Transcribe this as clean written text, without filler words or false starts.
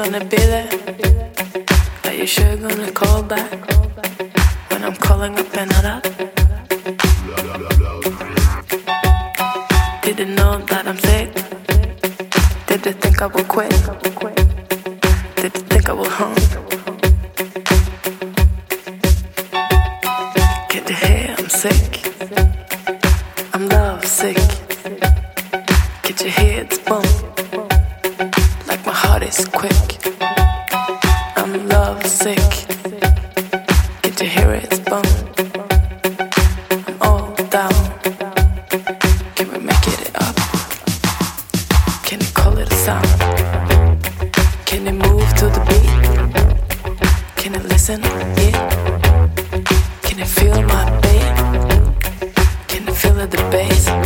gonna be there? Are you sure you're gonna call back when I'm calling up and not up? Did they know that I'm sick? Did they think I would quit? Did they think I would home? Can't you hear I'm sick? I'm love sick. Can't you hear it's boom? Like my heart is quick. I'm love sick. Can't you hear it's boom? I'm all down. Can we make it up? Can you call it a sound? Can you move to the beat? Can you listen? Yeah. Can you feel my beat? Can you feel the bass?